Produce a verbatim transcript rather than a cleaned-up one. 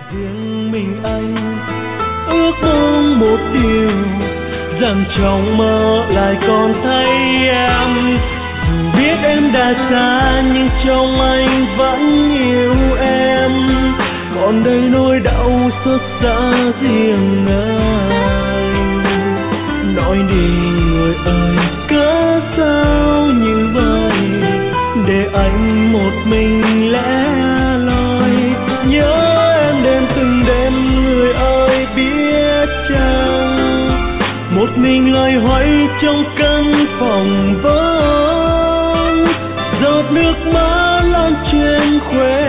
riêng mình anh ước mong một điều, rằng trong mơ lại còn thấy em. Dù biết em đã xa nhưng trong anh vẫn yêu em, còn đây nỗi đau xót xa riêng anh. Nói đi người ơi, cớ sao như vậy, để anh một mình lẻ loi nhớ em đêm từng đêm. Người ơi biết chăng, một mình loay hoay trong căn phòng vắng, giọt nước mắt lan trên khóe